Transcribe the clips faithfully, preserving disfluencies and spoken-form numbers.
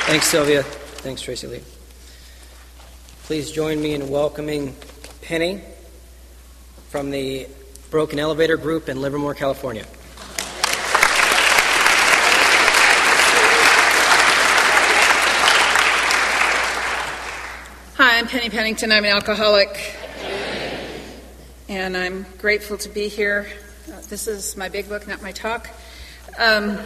Thanks, Sylvia. Thanks, Tracy Lee. Please join me in welcoming Penny from the Broken Elevator Group in Livermore, California. Hi, I'm Penny Pennington. I'm an alcoholic, and I'm grateful to be here. Uh, this is my big book, not my talk. Um,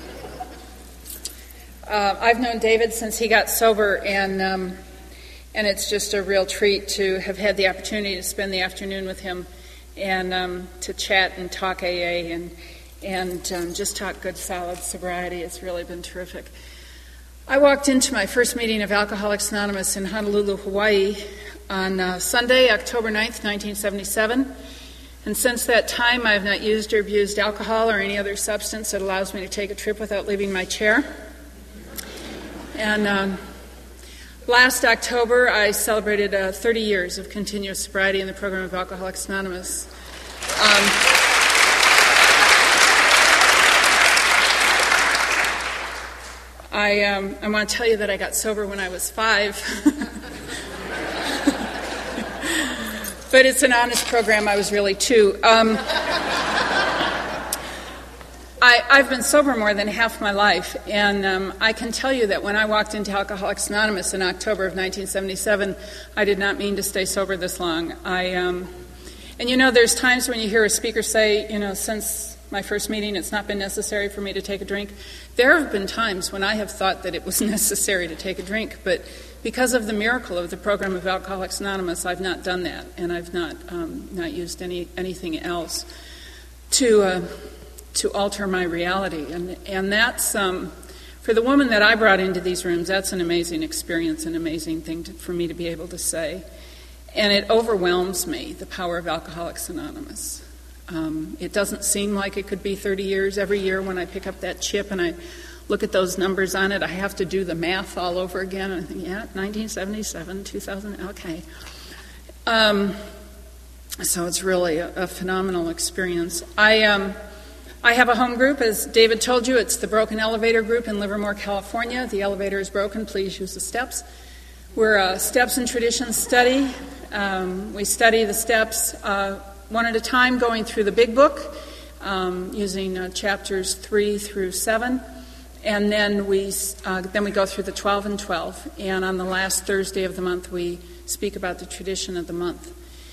uh, I've known David since he got sober, and um, and it's just a real treat to have had the opportunity to spend the afternoon with him and um, to chat and talk A A and and um, just talk good, solid sobriety. It's really been terrific. I walked into my first meeting of Alcoholics Anonymous in Honolulu, Hawaii on uh, Sunday, October ninth, nineteen seventy-seven. And since that time, I have not used or abused alcohol or any other substance that allows me to take a trip without leaving my chair. And um, last October, I celebrated uh, thirty years of continuous sobriety in the program of Alcoholics Anonymous. Um, I, um, I want to tell you that I got sober when I was five. But it's an honest program. I was really two. Um, I, I've been sober more than half my life, and um, I can tell you that when I walked into Alcoholics Anonymous in October of nineteen seventy-seven, I did not mean to stay sober this long. I, um, and you know, there's times when you hear a speaker say, you know, since my first meeting, it's not been necessary for me to take a drink. There have been times when I have thought that it was necessary to take a drink, but because of the miracle of the program of Alcoholics Anonymous, I've not done that, and I've not um, not used any anything else to uh, to alter my reality. And and that's um, for the woman that I brought into these rooms. That's an amazing experience, an amazing thing to, for me to be able to say, and it overwhelms me, the power of Alcoholics Anonymous. Um, it doesn't seem like it could be thirty years. Every year when I pick up that chip and I look at those numbers on it, I have to do the math all over again. And I think, yeah, nineteen seventy-seven, two thousand, okay. Um, so it's really a, a phenomenal experience. I um, I have a home group, as David told you. It's the Broken Elevator Group in Livermore, California. The elevator is broken. Please use the steps. We're a steps and traditions study. Um, we study the steps uh, one at a time, going through the big book, um, using uh, chapters three through seven. And then we uh, then we go through the twelve and twelve. And on the last Thursday of the month, we speak about the tradition of the month.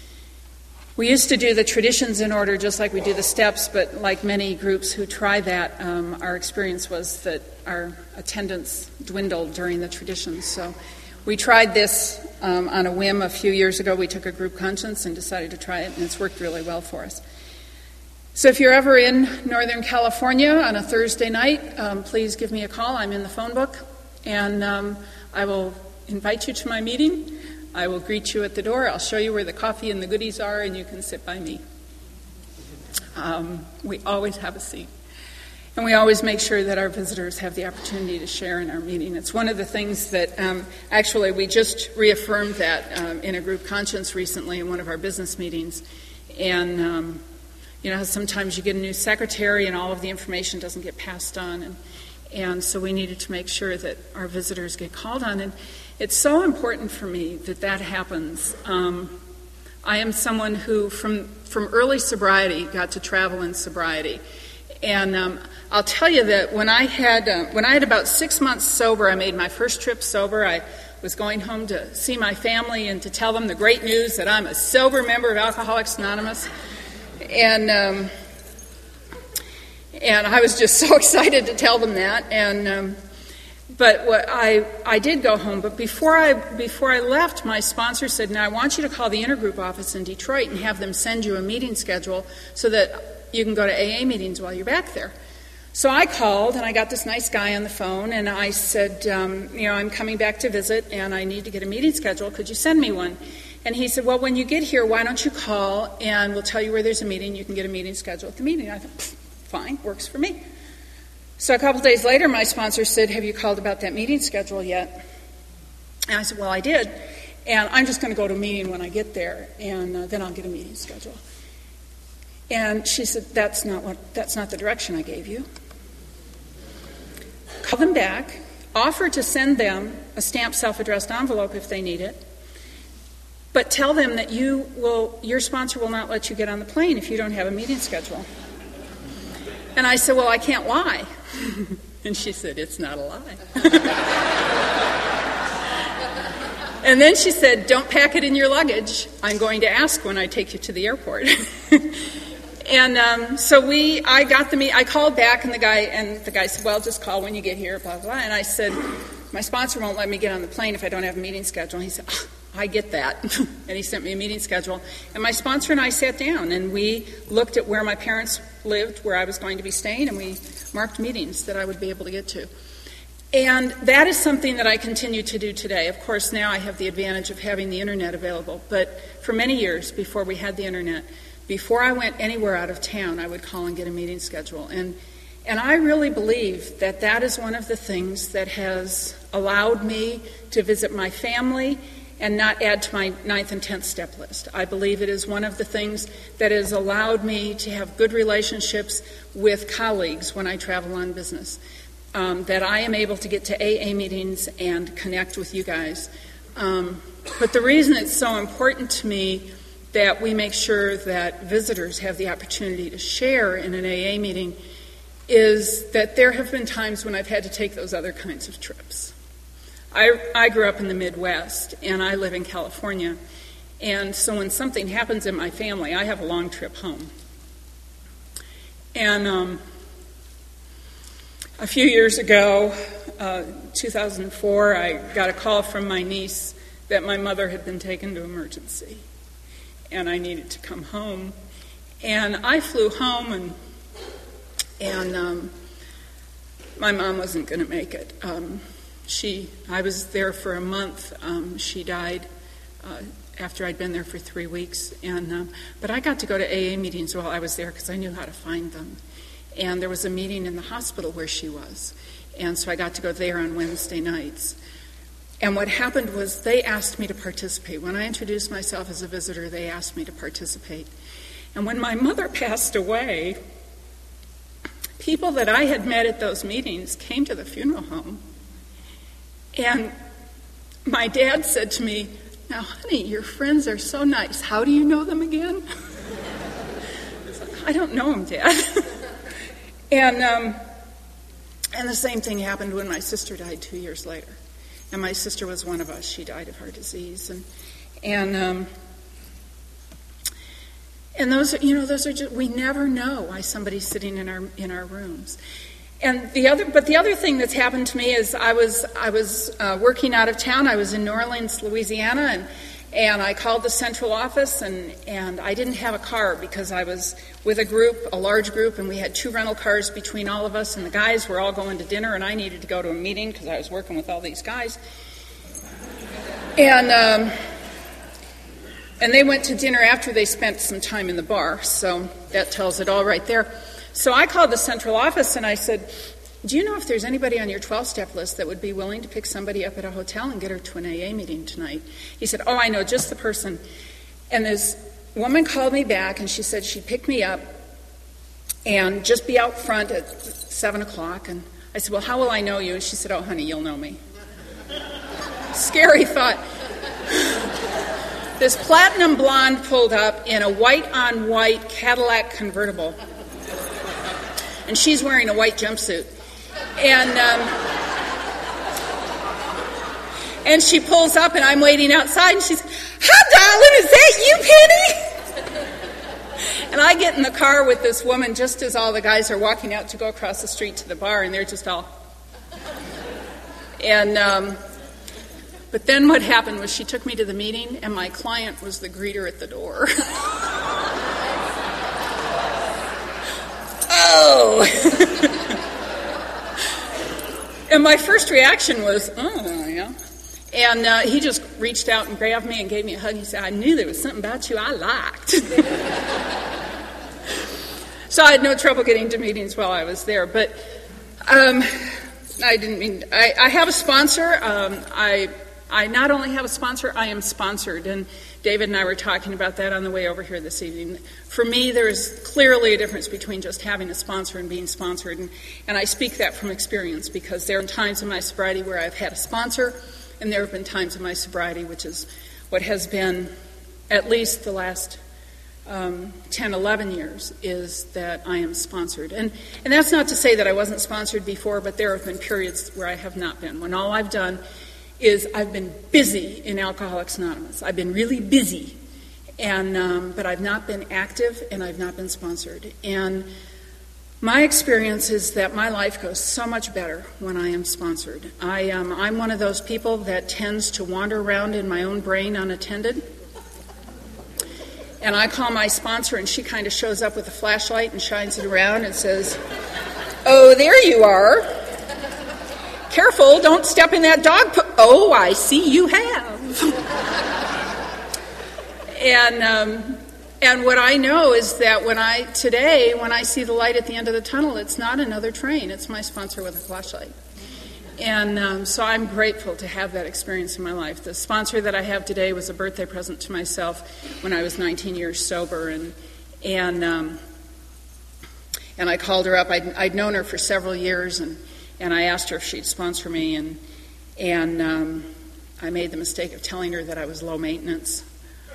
We used to do the traditions in order just like we do the steps, but like many groups who try that, um, our experience was that our attendance dwindled during the traditions. So we tried this um, on a whim a few years ago. We took a group conscience and decided to try it, and it's worked really well for us. So if you're ever in Northern California on a Thursday night, um, please give me a call. I'm in the phone book, and um, I will invite you to my meeting. I will greet you at the door. I'll show you where the coffee and the goodies are, and you can sit by me. Um, we always have a seat. And we always make sure that our visitors have the opportunity to share in our meeting. It's one of the things that, um, actually, we just reaffirmed that um, in a group conscience recently in one of our business meetings. And, um, you know, sometimes you get a new secretary and all of the information doesn't get passed on. And, and so we needed to make sure that our visitors get called on. And it's so important for me that that happens. Um, I am someone who, from, from early sobriety, got to travel in sobriety. And um, I'll tell you that when I had uh, when I had about six months sober, I made my first trip sober. I was going home to see my family and to tell them the great news that I'm a sober member of Alcoholics Anonymous. And um, and I was just so excited to tell them that. And um, but what I I did go home. But before I before I left, my sponsor said, "Now I want you to call the intergroup office in Detroit and have them send you a meeting schedule so that you can go to A A meetings while you're back there." So I called, and I got this nice guy on the phone, and I said, um, you know, I'm coming back to visit, and I need to get a meeting schedule. Could you send me one? And he said, well, when you get here, why don't you call, and we'll tell you where there's a meeting. You can get a meeting schedule at the meeting. I thought, fine, works for me. So a couple days later, my sponsor said, have you called about that meeting schedule yet? And I said, well, I did, and I'm just going to go to a meeting when I get there, and uh, then I'll get a meeting schedule. And she said, that's not what, that's not the direction I gave you. Call them back, offer to send them a stamped self-addressed envelope if they need it, but tell them that you will, your sponsor will not let you get on the plane if you don't have a meeting schedule. And I said, well, I can't lie. And she said, it's not a lie. And then she said, don't pack it in your luggage. I'm going to ask when I take you to the airport. And um, so we, I got the meet. I called back, and the guy, and the guy said, "Well, just call when you get here." Blah blah. blah. And I said, "My sponsor won't let me get on the plane if I don't have a meeting schedule." And he said, oh, "I get that." And he sent me a meeting schedule. And my sponsor and I sat down, and we looked at where my parents lived, where I was going to be staying, and we marked meetings that I would be able to get to. And that is something that I continue to do today. Of course, now I have the advantage of having the internet available. But for many years before we had the internet, before I went anywhere out of town, I would call and get a meeting schedule. And and I really believe that that is one of the things that has allowed me to visit my family and not add to my ninth and tenth step list. I believe it is one of the things that has allowed me to have good relationships with colleagues when I travel on business, um, that I am able to get to A A meetings and connect with you guys. Um, but the reason it's so important to me that we make sure that visitors have the opportunity to share in an A A meeting is that there have been times when I've had to take those other kinds of trips. I, I grew up in the Midwest, and I live in California, and so when something happens in my family, I have a long trip home. And um, a few years ago, uh, two thousand four, I got a call from my niece that my mother had been taken to emergency, and I needed to come home. And I flew home, and and um, my mom wasn't going to make it. Um, she, I was there for a month. Um, she died uh, after I'd been there for three weeks. And um, but I got to go to A A meetings while I was there because I knew how to find them. And there was a meeting in the hospital where she was, and so I got to go there on Wednesday nights. And what happened was they asked me to participate. When I introduced myself as a visitor, they asked me to participate. And when my mother passed away, people that I had met at those meetings came to the funeral home. And my dad said to me, "Now, honey, your friends are so nice. How do you know them again?" I was like, "I don't know them, Dad." and, um, and the same thing happened when my sister died two years later. And my sister was one of us. She died of heart disease, and and um, and those are, you know, those are just, we never know why somebody's sitting in our in our rooms. And the other, but the other thing that's happened to me is I was I was uh, working out of town. I was in New Orleans, Louisiana, and and I called the central office, and and I didn't have a car because I was with a group, a large group, and we had two rental cars between all of us, and the guys were all going to dinner, and I needed to go to a meeting because I was working with all these guys. And um, and they went to dinner after they spent some time in the bar, so that tells it all right there. So I called the central office, and I said, "Do you know if there's anybody on your twelve-step list that would be willing to pick somebody up at a hotel and get her to an A A meeting tonight?" He said, "Oh, I know, just the person." And this woman called me back, and she said she'd pick me up and just be out front at seven o'clock. And I said, "Well, how will I know you?" And she said, "Oh, honey, you'll know me." Scary thought. This platinum blonde pulled up in a white-on-white Cadillac convertible, and she's wearing a white jumpsuit. And um, and she pulls up, and I'm waiting outside, and she's, "Hi, darling, is that you, Penny?" And I get in the car with this woman just as all the guys are walking out to go across the street to the bar, and they're just all... And um, but then what happened was she took me to the meeting, and my client was the greeter at the door. Oh! And my first reaction was, oh, yeah. And uh, he just reached out and grabbed me and gave me a hug. He said, "I knew there was something about you I liked." So I had no trouble getting to meetings while I was there. But um, I didn't mean, I, I have a sponsor. Um, I I not only have a sponsor, I am sponsored. And David and I were talking about that on the way over here this evening. For me, there is clearly a difference between just having a sponsor and being sponsored, and, and I speak that from experience because there are times in my sobriety where I've had a sponsor, and there have been times in my sobriety, which is what has been at least the last um, ten, eleven years, is that I am sponsored. And, and that's not to say that I wasn't sponsored before, but there have been periods where I have not been, when all I've done is I've been busy in Alcoholics Anonymous. I've been really busy, and um, but I've not been active, and I've not been sponsored. And my experience is that my life goes so much better when I am sponsored. I, um, I'm one of those people that tends to wander around in my own brain unattended. And I call my sponsor, and she kind of shows up with a flashlight and shines it around and says, "Oh, there you are. Careful, don't step in that dog po- Oh, I see you have." and um, and what I know is that when I, today, when I see the light at the end of the tunnel, it's not another train, it's my sponsor with a flashlight. And um, so I'm grateful to have that experience in my life. The sponsor that I have today was a birthday present to myself when I was nineteen years sober, and and um, and I called her up. I'd, I'd known her for several years, and And I asked her if she'd sponsor me, and and um, I made the mistake of telling her that I was low maintenance.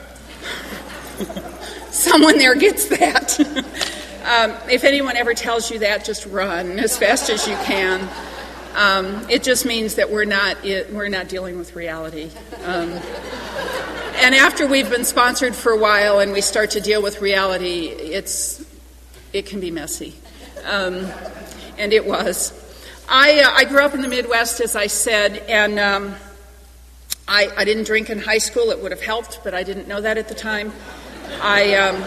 Someone there gets that. um, if anyone ever tells you that, just run as fast as you can. Um, it just means that we're not it, we're not dealing with reality. Um, and after we've been sponsored for a while and we start to deal with reality, it's it can be messy, um, and it was. I, uh, I grew up in the Midwest, as I said, and um, I, I didn't drink in high school. It would have helped, but I didn't know that at the time. I um,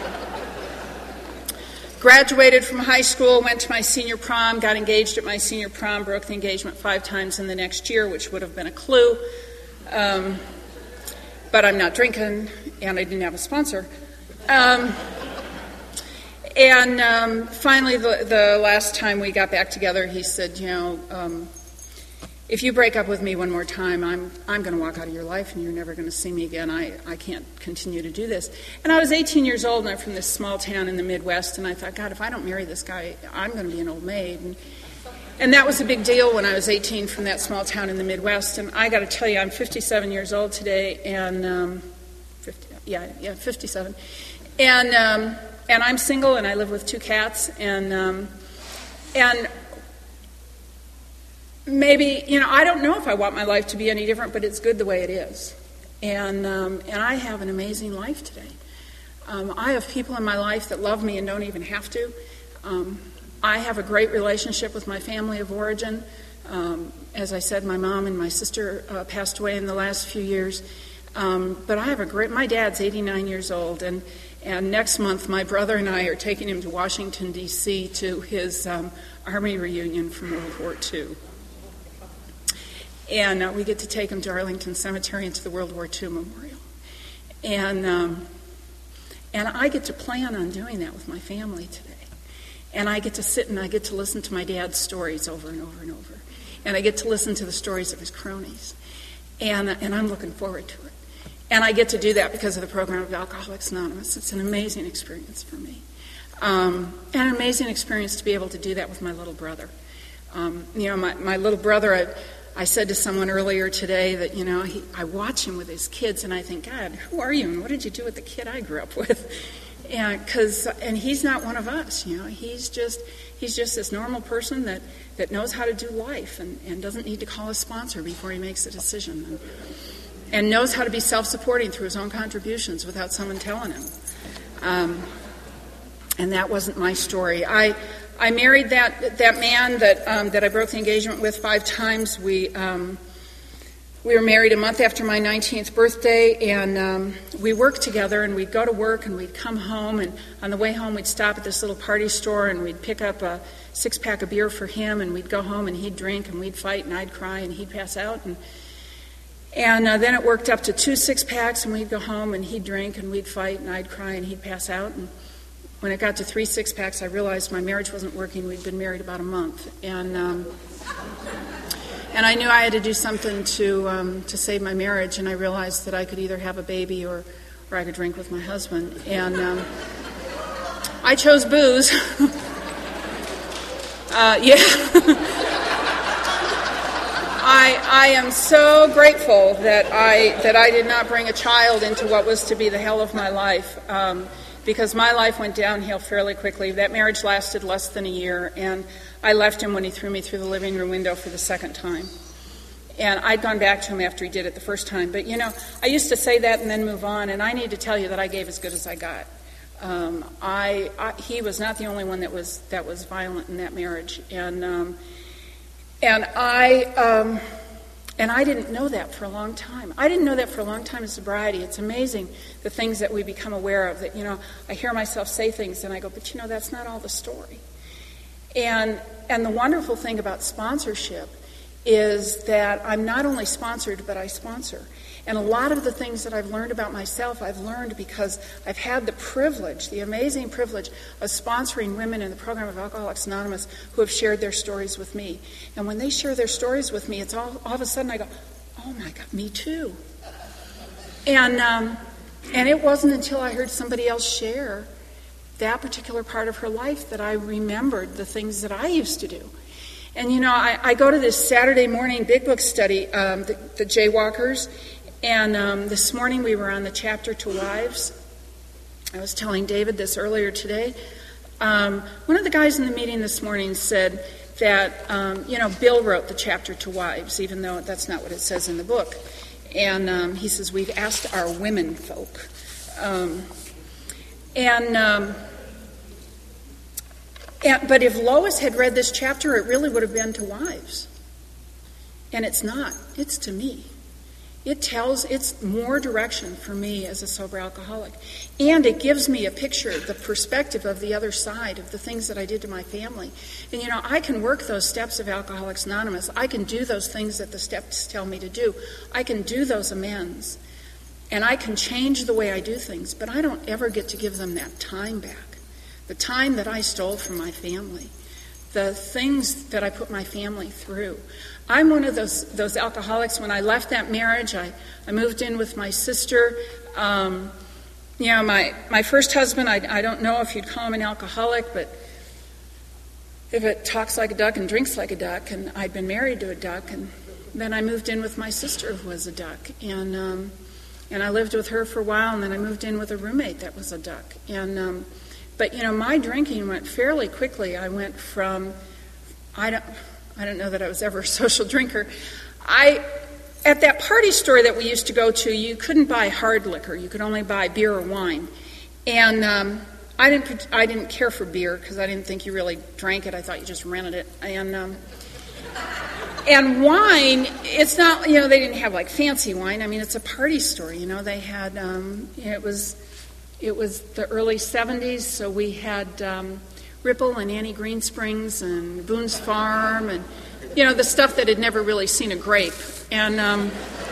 graduated from high school, went to my senior prom, got engaged at my senior prom, broke the engagement five times in the next year, which would have been a clue. Um, but I'm not drinking, and I didn't have a sponsor. Um, And um, finally, the, the last time we got back together, he said, you know, um, if you break up with me one more time, I'm I'm going to walk out of your life and you're never going to see me again. I, I can't continue to do this. And I was eighteen years old, and I'm from this small town in the Midwest, and I thought, God, if I don't marry this guy, I'm going to be an old maid. And, and that was a big deal when I was eighteen from that small town in the Midwest. And I got to tell you, I'm fifty-seven years old today, and um, fifty, yeah, yeah, fifty-seven. And... Um, And I'm single, and I live with two cats, and um, and maybe, you know, I don't know if I want my life to be any different, but it's good the way it is. And um, and I have an amazing life today. Um, I have people in my life that love me and don't even have to. Um, I have a great relationship with my family of origin. Um, as I said, my mom and my sister uh, passed away in the last few years. Um, but I have a great, my dad's eighty-nine years old, and And next month, my brother and I are taking him to Washington, D C to his um, Army reunion from World War Two. And uh, we get to take him to Arlington Cemetery and to the World War Two Memorial. And um, and I get to plan on doing that with my family today. And I get to sit and I get to listen to my dad's stories over and over and over. And I get to listen to the stories of his cronies. And, and I'm looking forward to it. And I get to do that because of the program of Alcoholics Anonymous. It's an amazing experience for me. Um, and an amazing experience to be able to do that with my little brother. Um, you know, my, my little brother, I, I said to someone earlier today that, you know, he, I watch him with his kids and I think, God, who are you and what did you do with the kid I grew up with? And, cause, and he's not one of us, you know. He's just he's just this normal person that, that knows how to do life and, and doesn't need to call a sponsor before he makes a decision. And, and knows how to be self-supporting through his own contributions without someone telling him. Um, and that wasn't my story. I I married that that man that um, that I broke the engagement with five times. We um, we were married a month after my nineteenth birthday, and um, we worked together. And we'd go to work, and we'd come home, and on the way home, we'd stop at this little party store, and we'd pick up a six-pack of beer for him, and we'd go home, and he'd drink, and we'd fight, and I'd cry, and he'd pass out, and. And uh, then it worked up to two six-packs, and we'd go home, and he'd drink, and we'd fight, and I'd cry, and he'd pass out. And when it got to three six-packs, I realized my marriage wasn't working. We'd been married about a month. And um, and I knew I had to do something to um, to save my marriage, and I realized that I could either have a baby or, where I could drink with my husband. And um, I chose booze. uh, yeah. I, I am so grateful that I that I did not bring a child into what was to be the hell of my life, um, because my life went downhill fairly quickly. That marriage lasted less than a year, and I left him when he threw me through the living room window for the second time. And I'd gone back to him after he did it the first time. But, you know, I used to say that and then move on, and I need to tell you that I gave as good as I got. Um, I, I he was not the only one that was that was violent in that marriage, and um, and I um, and I didn't know that for a long time. I didn't know that for a long time in sobriety. It's amazing the things that we become aware of. That, you know, I hear myself say things and I go, but you know, that's not all the story. And and the wonderful thing about sponsorship is that I'm not only sponsored, but I sponsor. And a lot of the things that I've learned about myself, I've learned because I've had the privilege, the amazing privilege of sponsoring women in the program of Alcoholics Anonymous who have shared their stories with me. And when they share their stories with me, it's all, all of a sudden I go, oh my God, me too. And, um, and it wasn't until I heard somebody else share that particular part of her life that I remembered the things that I used to do. And, you know, I, I go to this Saturday morning Big Book study, um, the, the Jaywalkers, and um, this morning we were on the chapter to wives. I was telling David this earlier today. Um, one of the guys in the meeting this morning said that, um, you know, Bill wrote the chapter to wives, even though that's not what it says in the book. And um, he says, we've asked our women folk. Um, and... Um, And, but if Lois had read this chapter, it really would have been to wives. And it's not. It's to me. It tells, it's more direction for me as a sober alcoholic. And it gives me a picture, the perspective of the other side of the things that I did to my family. And, you know, I can work those steps of Alcoholics Anonymous. I can do those things that the steps tell me to do. I can do those amends. And I can change the way I do things. But I don't ever get to give them that time back. The time that I stole from my family, the things that I put my family through. I'm one of those those alcoholics. When I left that marriage, I, I moved in with my sister. Um, you know, my, my first husband, I, I don't know if you'd call him an alcoholic, but if it talks like a duck and drinks like a duck, and I'd been married to a duck, and then I moved in with my sister who was a duck. And, um, and I lived with her for a while, and then I moved in with a roommate that was a duck. And... Um, But, you know, my drinking went fairly quickly. I went from, I don't, I don't know that I was ever a social drinker. I, at that party store that we used to go to, you couldn't buy hard liquor. You could only buy beer or wine. And um, I didn't, I didn't care for beer because I didn't think you really drank it. I thought you just rented it. And, um, and wine, it's not, you know, they didn't have like fancy wine. I mean, it's a party store, you know. They had, um, it was... It was the early seventies, so we had um, Ripple and Annie Greensprings and Boone's Farm and, you know, the stuff that had never really seen a grape. And um,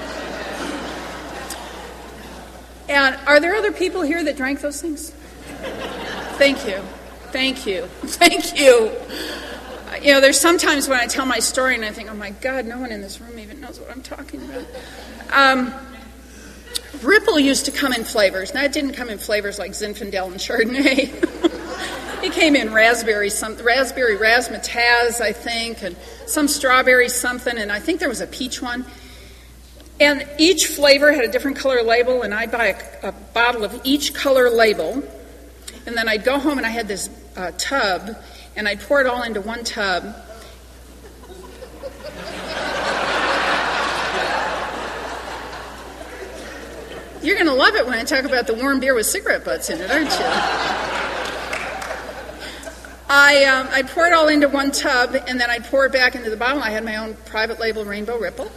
and are there other people here that drank those things? Thank you. Thank you. Thank you. You know, there's sometimes when I tell my story and I think, oh, my God, no one in this room even knows what I'm talking about. Um Ripple used to come in flavors. Now, it didn't come in flavors like Zinfandel and Chardonnay. It came in raspberry, some, raspberry razzmatazz, I think, and some strawberry something, and I think there was a peach one. And each flavor had a different color label, and I'd buy a, a bottle of each color label. And then I'd go home, and I had this uh, tub, and I'd pour it all into one tub. You're going to love it when I talk about the warm beer with cigarette butts in it, aren't you? I um, I pour it all into one tub, and then I pour it back into the bottle. I had my own private label Rainbow Ripple.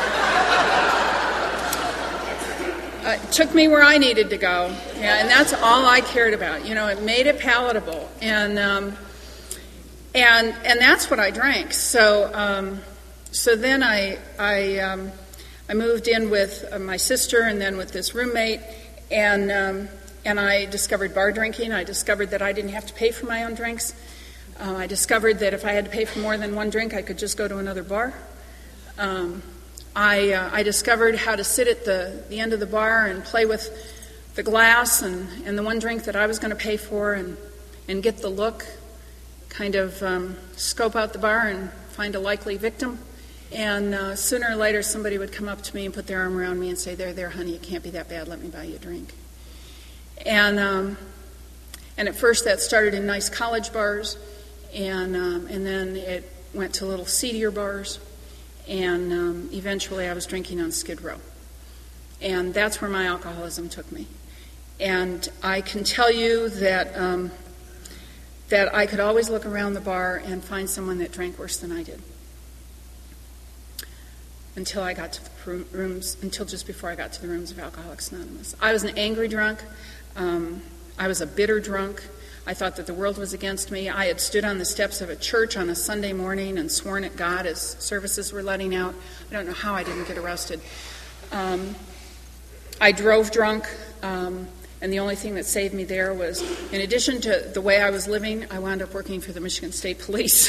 Uh, it took me where I needed to go, yeah, and that's all I cared about. You know, it made it palatable, and um, and and that's what I drank. So um, so then I I. Um, I moved in with uh, my sister and then with this roommate, and um, and I discovered bar drinking. I discovered that I didn't have to pay for my own drinks. Uh, I discovered that if I had to pay for more than one drink, I could just go to another bar. Um, I uh, I discovered how to sit at the, the end of the bar and play with the glass and, and the one drink that I was going to pay for and, and get the look, kind of um, scope out the bar and find a likely victim. And uh, sooner or later, somebody would come up to me and put their arm around me and say, there, there, honey, it can't be that bad. Let me buy you a drink. And um, and at first that started in nice college bars, and um, and then it went to little seedier bars, and um, eventually I was drinking on Skid Row. And that's where my alcoholism took me. And I can tell you that um, that I could always look around the bar and find someone that drank worse than I did. Until I got to the rooms, until just before I got to the rooms of Alcoholics Anonymous. I was an angry drunk. Um, I was a bitter drunk. I thought that the world was against me. I had stood on the steps of a church on a Sunday morning and sworn at God as services were letting out. I don't know how I didn't get arrested. Um, I drove drunk, um, and the only thing that saved me there was, in addition to the way I was living, I wound up working for the Michigan State Police.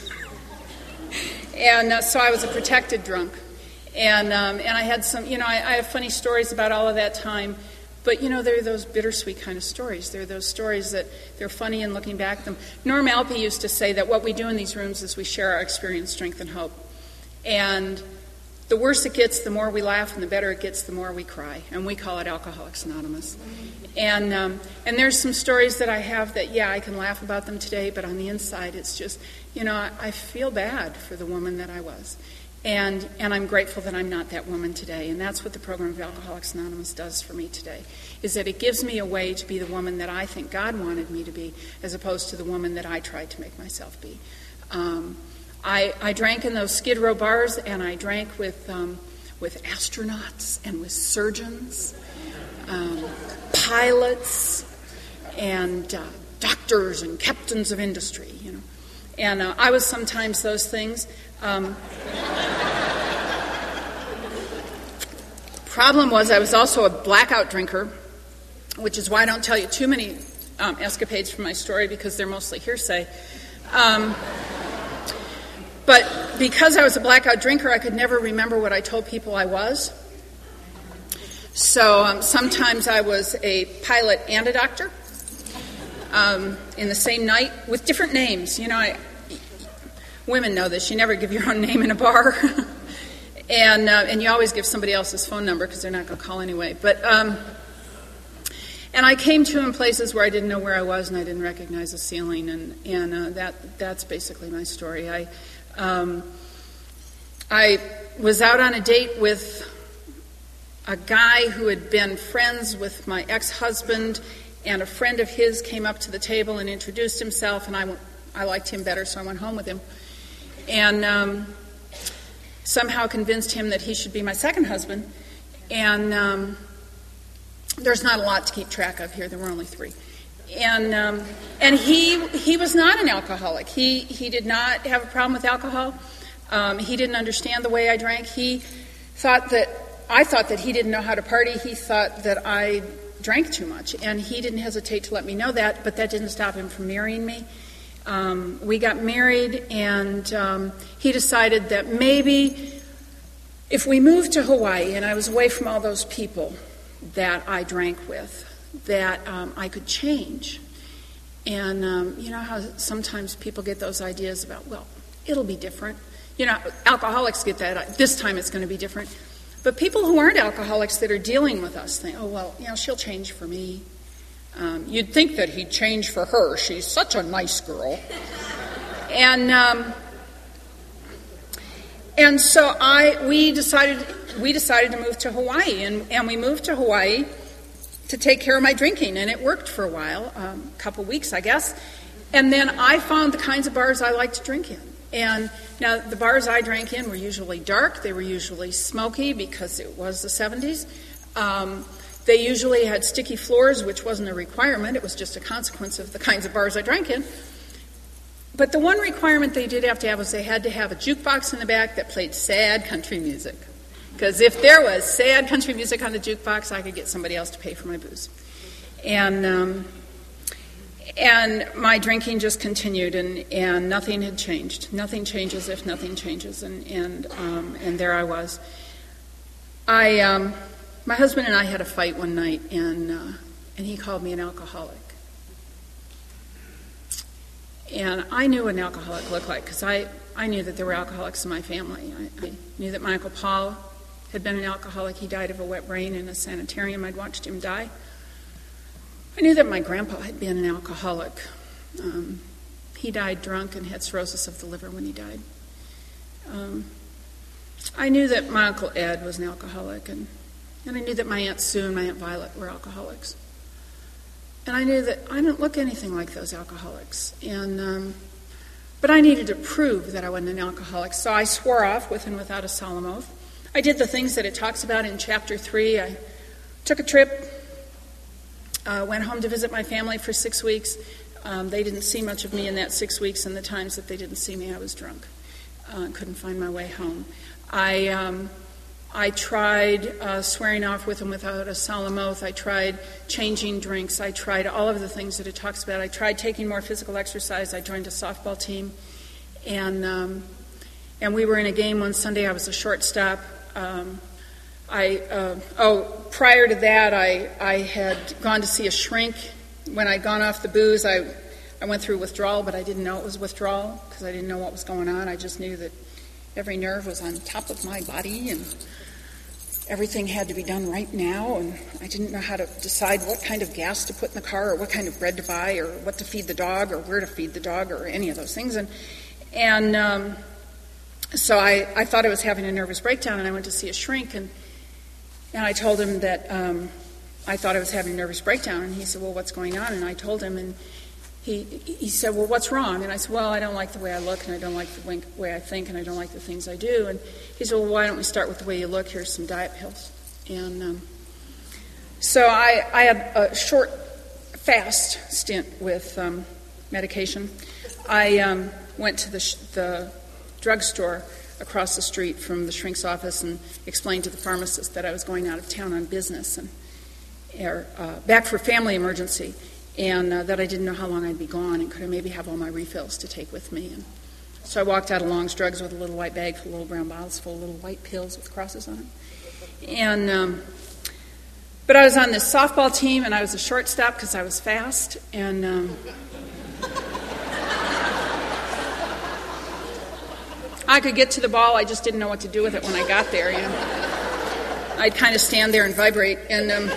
and uh, so I was a protected drunk. And um, and I had some, you know, I, I have funny stories about all of that time. But, you know, they're those bittersweet kind of stories. They're those stories that they're funny in looking back at them. Norm Alpe used to say that what we do in these rooms is we share our experience, strength, and hope. And the worse it gets, the more we laugh, and the better it gets, the more we cry. And we call it Alcoholics Anonymous. And um, and there's some stories that I have that, yeah, I can laugh about them today, but on the inside it's just, you know, I, I feel bad for the woman that I was. And and I'm grateful that I'm not that woman today. And that's what the program of Alcoholics Anonymous does for me today, is that it gives me a way to be the woman that I think God wanted me to be, as opposed to the woman that I tried to make myself be. Um, I, I drank in those Skid Row bars, and I drank with um, with astronauts and with surgeons, um, pilots, and uh, doctors and captains of industry, you know. And uh, I was sometimes those things. Um, problem was I was also a blackout drinker, which is why I don't tell you too many um, escapades from my story, because they're mostly hearsay. Um, but because I was a blackout drinker, I could never remember what I told people I was. So um, sometimes I was a pilot and a doctor um, in the same night with different names. You know, I, women know this. You never give your own name in a bar. and uh, and you always give somebody else's phone number because they're not going to call anyway. But um, and I came to in places where I didn't know where I was, and I didn't recognize the ceiling. And, and uh, that that's basically my story. I, um, I was out on a date with a guy who had been friends with my ex-husband, and a friend of his came up to the table and introduced himself, and I, went, I liked him better, so I went home with him. And um, somehow convinced him that he should be my second husband. And um, there's not a lot to keep track of here. There were only three. And um, and he he was not an alcoholic. He he did not have a problem with alcohol. Um, he didn't understand the way I drank. He thought that I thought that he didn't know how to party. He thought that I drank too much, and he didn't hesitate to let me know that. But that didn't stop him from marrying me. Um, we got married, and um, he decided that maybe if we moved to Hawaii and I was away from all those people that I drank with, that um, I could change. And um, you know how sometimes people get those ideas about, well, it'll be different. You know, alcoholics get that, this time it's going to be different. But people who aren't alcoholics that are dealing with us think, oh, well, you know, she'll change for me. Um, you'd think that he'd change for her. She's such a nice girl. And um, and so I we decided we decided to move to Hawaii, and, and we moved to Hawaii to take care of my drinking, and it worked for a while, um, a couple weeks, I guess. And then I found the kinds of bars I liked to drink in. And now the bars I drank in were usually dark. They were usually smoky because it was the seventies. Um, They usually had sticky floors, which wasn't a requirement. It was just a consequence of the kinds of bars I drank in. But the one requirement they did have to have was they had to have a jukebox in the back that played sad country music. Because if there was sad country music on the jukebox, I could get somebody else to pay for my booze. And um, and my drinking just continued, and, and nothing had changed. Nothing changes if nothing changes. And and um, and there I was. I... Um, my husband and I had a fight one night, and uh, and he called me an alcoholic. And I knew what an alcoholic looked like because I, I knew that there were alcoholics in my family. I, I knew that my Uncle Paul had been an alcoholic. He died of a wet brain in a sanitarium. I'd watched him die. I knew that my grandpa had been an alcoholic. Um, he died drunk and had cirrhosis of the liver when he died. Um, I knew that my Uncle Ed was an alcoholic, and, and I knew that my Aunt Sue and my Aunt Violet were alcoholics. And I knew that I didn't look anything like those alcoholics. And um, but I needed to prove that I wasn't an alcoholic, so I swore off with and without a solemn oath. I did the things that it talks about in chapter three. I took a trip, uh, went home to visit my family for six weeks. Um, they didn't see much of me in that six weeks, and the times that they didn't see me, I was drunk. Uh, couldn't find my way home. I um, I tried uh, swearing off with and without a solemn oath. I tried changing drinks. I tried all of the things that it talks about. I tried taking more physical exercise. I joined a softball team, and um, and we were in a game one Sunday. I was a shortstop. Um, I uh, oh, prior to that, I I had gone to see a shrink. When I'd gone off the booze, I I went through withdrawal, but I didn't know it was withdrawal because I didn't know what was going on. I just knew that every nerve was on top of my body and everything had to be done right now, and I didn't know how to decide what kind of gas to put in the car or what kind of bread to buy or what to feed the dog or where to feed the dog or any of those things. And and um, so I, I thought I was having a nervous breakdown, and I went to see a shrink, and, and I told him that um, I thought I was having a nervous breakdown, and he said, well, what's going on? And I told him, and He he said, well, what's wrong? And I said, well, I don't like the way I look, and I don't like the way I think, and I don't like the things I do. And he said, well, why don't we start with the way you look? Here's some diet pills. And um, so I, I had a short, fast stint with um, medication. I um, went to the, sh- the drugstore across the street from the shrink's office and explained to the pharmacist that I was going out of town on business and or, uh, back for family emergency. And uh, that I didn't know how long I'd be gone, and could I maybe have all my refills to take with me. And so I walked out of Long's Drugs with a little white bag full of little brown bottles full of little white pills with crosses on them. And um, but I was on this softball team, and I was a shortstop because I was fast. And um, I could get to the ball. I just didn't know what to do with it when I got there. You know, I'd kind of stand there and vibrate. And um,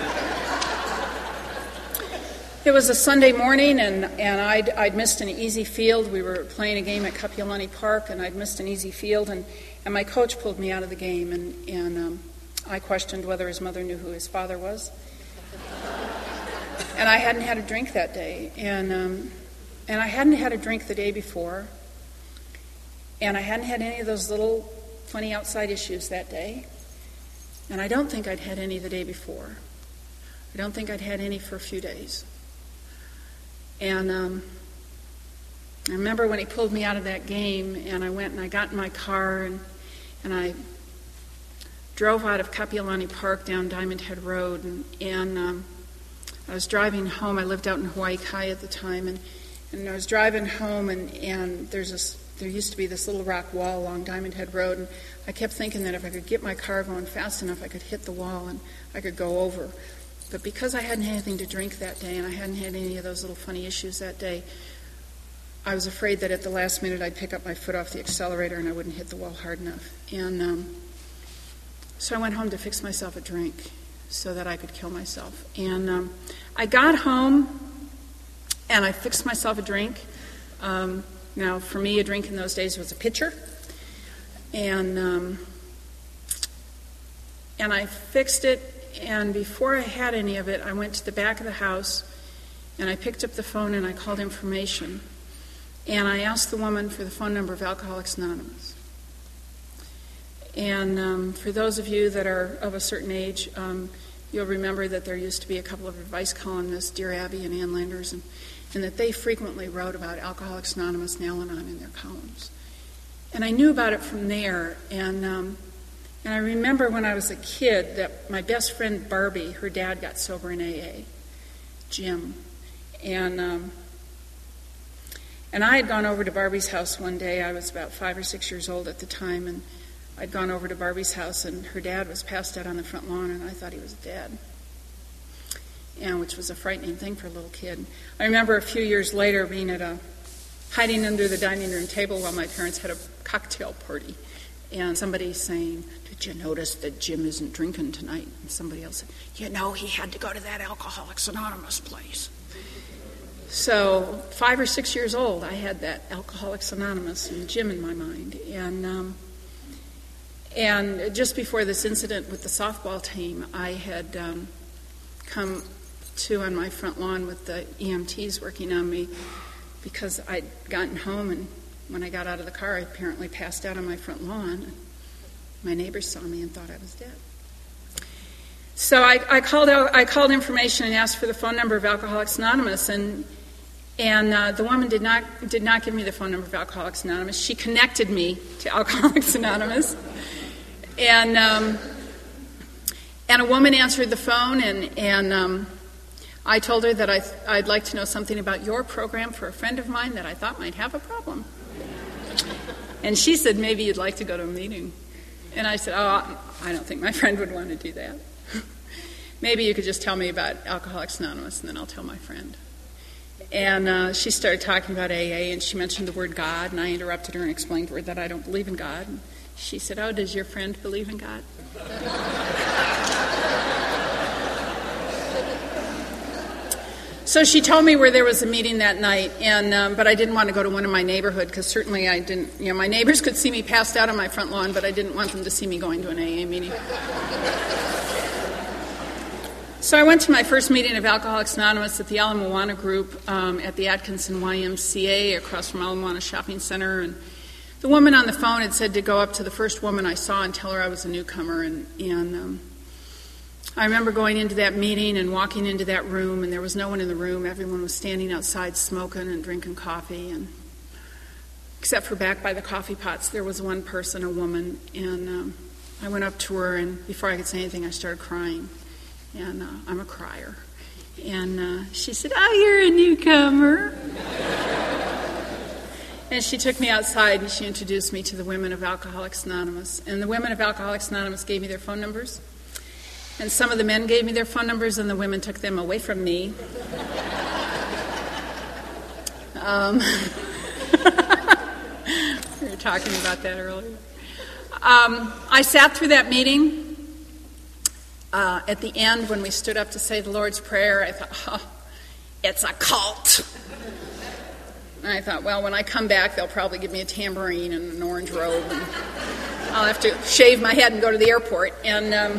It was a Sunday morning, and, and I'd, I'd missed an easy field. We were playing a game at Kapiolani Park, and I'd missed an easy field, and, and my coach pulled me out of the game, and, and um, I questioned whether his mother knew who his father was. And I hadn't had a drink that day, and um, and I hadn't had a drink the day before, and I hadn't had any of those little funny outside issues that day, and I don't think I'd had any the day before. I don't think I'd had any for a few days. And um, I remember when he pulled me out of that game, and I went and I got in my car, and and I drove out of Kapiolani Park down Diamond Head Road, and, and um, I was driving home. I lived out in Hawaii Kai at the time, and, and I was driving home, and, and there's this, there used to be this little rock wall along Diamond Head Road, and I kept thinking that if I could get my car going fast enough, I could hit the wall and I could go over. But because I hadn't had anything to drink that day, and I hadn't had any of those little funny issues that day, I was afraid that at the last minute I'd pick up my foot off the accelerator and I wouldn't hit the wall hard enough. And um, so I went home to fix myself a drink so that I could kill myself. And um, I got home and I fixed myself a drink. Um, now, for me, a drink in those days was a pitcher. And um, and I fixed it. And before I had any of it, I went to the back of the house, and I picked up the phone, and I called information. And I asked the woman for the phone number of Alcoholics Anonymous. And um, for those of you that are of a certain age, um, you'll remember that there used to be a couple of advice columnists, Dear Abby and Ann Landers, and, and that they frequently wrote about Alcoholics Anonymous and Al-Anon in their columns. And I knew about it from there, and... Um, And I remember when I was a kid that my best friend Barbie, her dad got sober in A A, Jim. And um, and I had gone over to Barbie's house one day. I was about five or six years old at the time, and I'd gone over to Barbie's house, and her dad was passed out on the front lawn, and I thought he was dead, and which was a frightening thing for a little kid. I remember a few years later being at a hiding under the dining room table while my parents had a cocktail party, and somebody saying, "Did you notice that Jim isn't drinking tonight?" And somebody else said, "You know, he had to go to that Alcoholics Anonymous place." So five or six years old, I had that Alcoholics Anonymous and Jim in my mind. And um, and just before this incident with the softball team, I had um, come to on my front lawn with the E M Ts working on me because I'd gotten home, and when I got out of the car, I apparently passed out on my front lawn. My neighbors saw me and thought I was dead. So I, I called out, I called information and asked for the phone number of Alcoholics Anonymous, and and uh, the woman did not did not give me the phone number of Alcoholics Anonymous. She connected me to Alcoholics Anonymous, and um, and a woman answered the phone, and and um, I told her that I th- I'd like to know something about your program for a friend of mine that I thought might have a problem. And she said, "Maybe you'd like to go to a meeting." And I said, "Oh, I don't think my friend would want to do that. Maybe you could just tell me about Alcoholics Anonymous, and then I'll tell my friend." And uh, she started talking about A A, and she mentioned the word God, and I interrupted her and explained to her that I don't believe in God. And she said, "Oh, does your friend believe in God?" So she told me where there was a meeting that night, and um, but I didn't want to go to one in my neighborhood because certainly I didn't, you know, my neighbors could see me passed out on my front lawn, but I didn't want them to see me going to an A A meeting. So I went to my first meeting of Alcoholics Anonymous at the Ala Moana group um, at the Atkinson Y M C A across from Ala Moana Shopping Center, and the woman on the phone had said to go up to the first woman I saw and tell her I was a newcomer, and, and um, I remember going into that meeting and walking into that room, and there was no one in the room. Everyone was standing outside smoking and drinking coffee, and except for back by the coffee pots, there was one person, a woman, and um, I went up to her, and before I could say anything, I started crying, and uh, I'm a crier. And uh, she said, "Oh, you're a newcomer." And she took me outside, and she introduced me to the women of Alcoholics Anonymous. And the women of Alcoholics Anonymous gave me their phone numbers. And some of the men gave me their phone numbers, and the women took them away from me. Um, we were talking about that earlier. Um, I sat through that meeting. Uh, at the end, when we stood up to say the Lord's Prayer, I thought, oh, it's a cult. And I thought, well, when I come back, they'll probably give me a tambourine and an orange robe, and I'll have to shave my head and go to the airport. And um,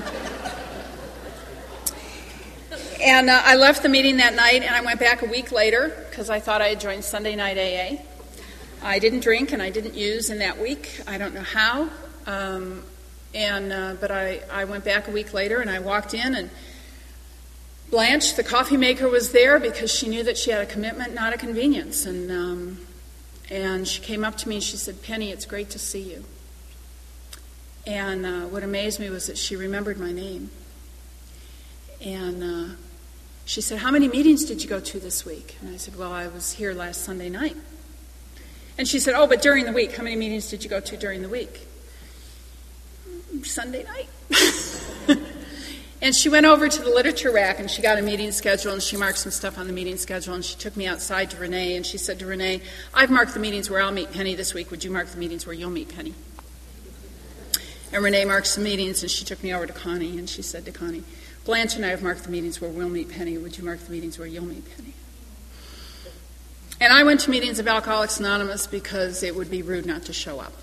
and uh, I left the meeting that night, and I went back a week later because I thought I had joined Sunday Night A A. I didn't drink and I didn't use in that week. I don't know how. Um, and uh, but I, I went back a week later, and I walked in, and Blanche, the coffee maker, was there because she knew that she had a commitment, not a convenience. And um, and she came up to me and she said, "Penny, it's great to see you." And uh, what amazed me was that she remembered my name. And uh, she said, "How many meetings did you go to this week?" And I said, "Well, I was here last Sunday night." And she said, "Oh, but during the week, how many meetings did you go to during the week?" "Sunday night." And she went over to the literature rack, and she got a meeting schedule, and she marked some stuff on the meeting schedule, and she took me outside to Renee, and she said to Renee, "I've marked the meetings where I'll meet Penny this week. Would you mark the meetings where you'll meet Penny?" And Renee marked some meetings, and she took me over to Connie, and she said to Connie, "Blanche and I have marked the meetings where we'll meet Penny. Would you mark the meetings where you'll meet Penny?" And I went to meetings of Alcoholics Anonymous because it would be rude not to show up.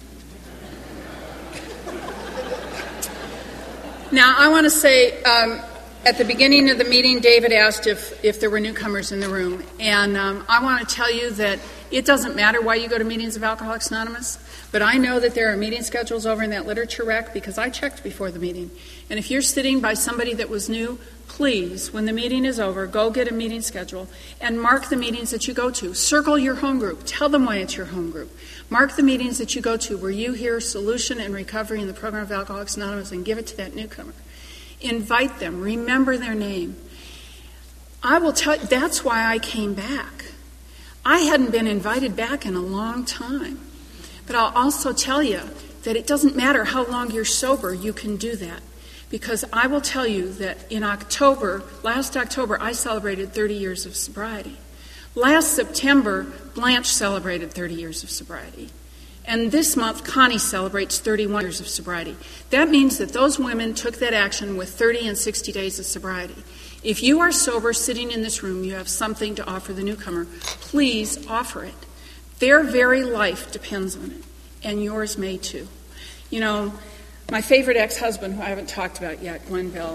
Now, I want to say, um, at the beginning of the meeting, David asked if, if there were newcomers in the room. And um, I want to tell you that it doesn't matter why you go to meetings of Alcoholics Anonymous, but I know that there are meeting schedules over in that literature rack because I checked before the meeting. And if you're sitting by somebody that was new, please, when the meeting is over, go get a meeting schedule and mark the meetings that you go to. Circle your home group. Tell them why it's your home group. Mark the meetings that you go to where you hear solution and recovery in the program of Alcoholics Anonymous and give it to that newcomer. Invite them. Remember their name. I will tell you, that's why I came back. I hadn't been invited back in a long time. But I'll also tell you, that it doesn't matter how long you're sober, you can do that. Because I will tell you that in October, last October, I celebrated thirty years of sobriety. Last September, Blanche celebrated thirty years of sobriety. And this month, Connie celebrates thirty-one years of sobriety. That means that those women took that action with thirty and sixty days of sobriety. If you are sober sitting in this room, you have something to offer the newcomer. Please offer it. Their very life depends on it, and yours may too. You know, my favorite ex-husband, who I haven't talked about yet, Glenville.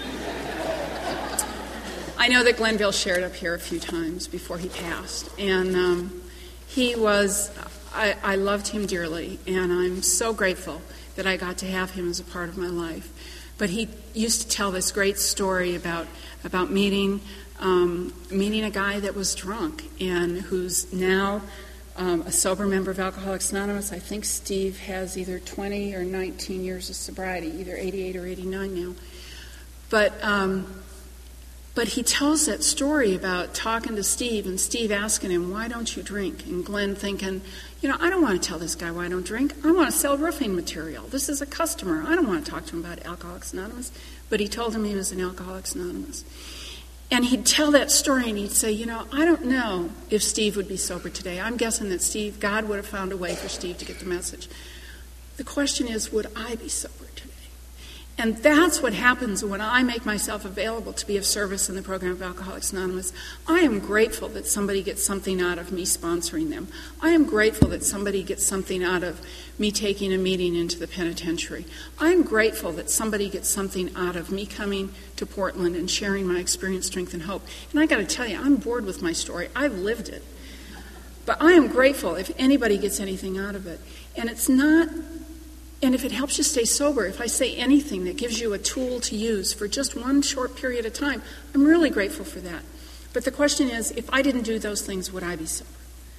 I know that Glenville shared up here a few times before he passed, and um, he was, I, I loved him dearly, and I'm so grateful that I got to have him as a part of my life. But he used to tell this great story about about meeting um, meeting a guy that was drunk and who's now um, a sober member of Alcoholics Anonymous. I think Steve has either twenty or nineteen years of sobriety, either eighty-eight or eighty-nine now. But um, but he tells that story about talking to Steve and Steve asking him, "Why don't you drink?" And Glenn thinking, you know, I don't want to tell this guy why I don't drink. I want to sell roofing material. This is a customer. I don't want to talk to him about Alcoholics Anonymous. But he told him he was in Alcoholics Anonymous. And he'd tell that story and he'd say, you know, I don't know if Steve would be sober today. I'm guessing that Steve, God would have found a way for Steve to get the message. The question is, would I be sober today? And that's what happens when I make myself available to be of service in the program of Alcoholics Anonymous. I am grateful that somebody gets something out of me sponsoring them. I am grateful that somebody gets something out of me taking a meeting into the penitentiary. I am grateful that somebody gets something out of me coming to Portland and sharing my experience, strength, and hope. And I got to tell you, I'm bored with my story. I've lived it. But I am grateful if anybody gets anything out of it. And it's not... And if it helps you stay sober, if I say anything that gives you a tool to use for just one short period of time, I'm really grateful for that. But the question is, if I didn't do those things, would I be sober?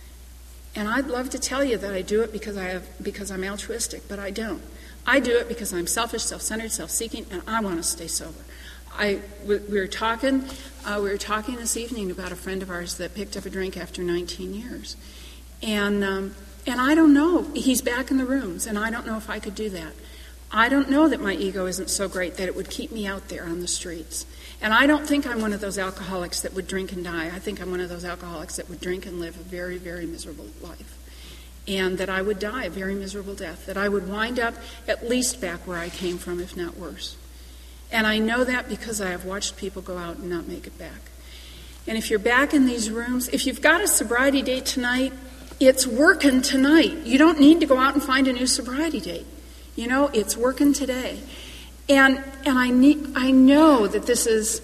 And I'd love to tell you that I do it because I have because I'm altruistic, but I don't. I do it because I'm selfish, self-centered, self-seeking, and I want to stay sober. I we, we were talking uh, we were talking this evening about a friend of ours that picked up a drink after nineteen years, and. Um, And I don't know. He's back in the rooms, and I don't know if I could do that. I don't know that my ego isn't so great that it would keep me out there on the streets. And I don't think I'm one of those alcoholics that would drink and die. I think I'm one of those alcoholics that would drink and live a very, very miserable life. And that I would die a very miserable death. That I would wind up at least back where I came from, if not worse. And I know that because I have watched people go out and not make it back. And if you're back in these rooms, if you've got a sobriety date tonight, it's working tonight. You don't need to go out and find a new sobriety date. You know, it's working today. And and I need I know that this is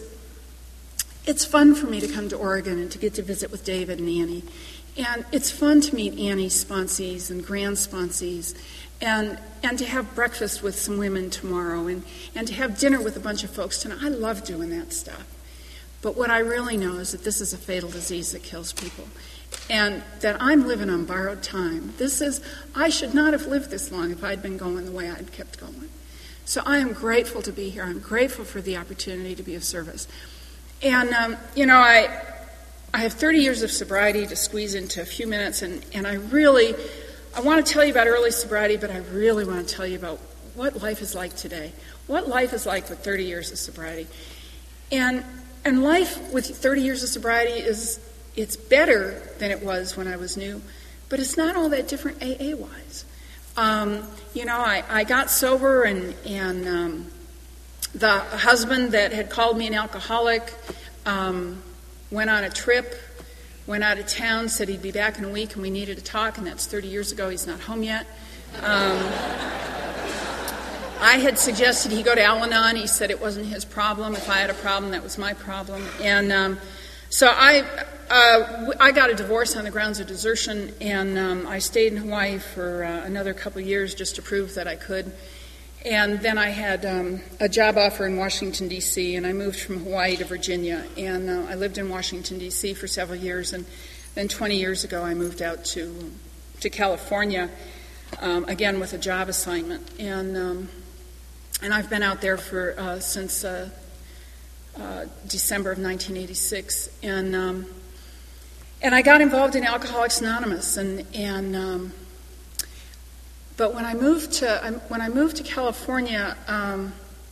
it's fun for me to come to Oregon and to get to visit with David and Annie. And it's fun to meet Annie's sponsees and grand sponsees and and to have breakfast with some women tomorrow and, and to have dinner with a bunch of folks tonight. I love doing that stuff. But what I really know is that this is a fatal disease that kills people. And that I'm living on borrowed time. This is, I should not have lived this long if I'd been going the way I'd kept going. So I am grateful to be here. I'm grateful for the opportunity to be of service. And, um, you know, I I have thirty years of sobriety to squeeze into a few minutes, and, and I really, I want to tell you about early sobriety, but I really want to tell you about what life is like today. What life is like with thirty years of sobriety. And and life with thirty years of sobriety is... It's better than it was when I was new, but it's not all that different A A-wise. Um, you know, I, I got sober, and, and um, the husband that had called me an alcoholic um, went on a trip, went out of town, said he'd be back in a week, and we needed to talk, and that's thirty years ago. He's not home yet. Um, I had suggested he go to Al-Anon. He said it wasn't his problem. If I had a problem, that was my problem. And um, so I... Uh, I got a divorce on the grounds of desertion, and um, I stayed in Hawaii for uh, another couple of years just to prove that I could. And then I had um, a job offer in Washington, D C, and I moved from Hawaii to Virginia. And uh, I lived in Washington, D C for several years, and then twenty years ago I moved out to to California, um, again with a job assignment. And um, and I've been out there for uh, since uh, uh, December of nineteen eighty-six. And... Um, And I got involved in Alcoholics Anonymous, and, and um, but when I moved to when I moved to California, um,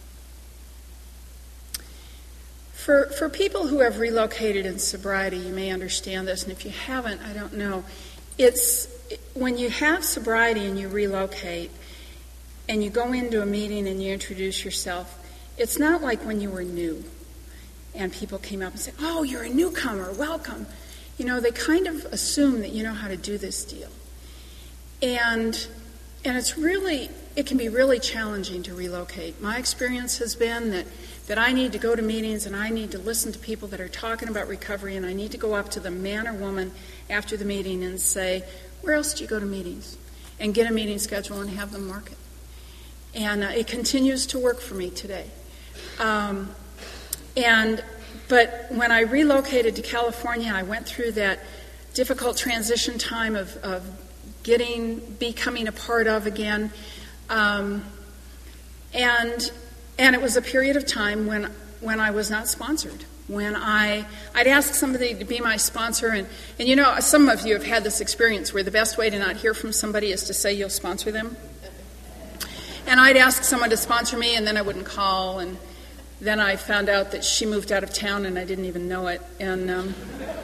for for people who have relocated in sobriety, you may understand this, and if you haven't, I don't know. It's when you have sobriety and you relocate, and you go into a meeting and you introduce yourself. It's not like when you were new, and people came up and said, "Oh, you're a newcomer. Welcome." You know, they kind of assume that you know how to do this deal, and and it's really it can be really challenging to relocate. My experience has been that that I need to go to meetings and I need to listen to people that are talking about recovery, and I need to go up to the man or woman after the meeting and say, "Where else do you go to meetings?" and get a meeting schedule and have them mark it. And uh, it continues to work for me today. Um, and but when I relocated to California, I went through that difficult transition time of, of getting, becoming a part of again, um, and and it was a period of time when when I was not sponsored. When I I'd ask somebody to be my sponsor, and and you know, some of you have had this experience where the best way to not hear from somebody is to say you'll sponsor them. And I'd ask someone to sponsor me, and then I wouldn't call, and then I found out that she moved out of town, and I didn't even know it. And um,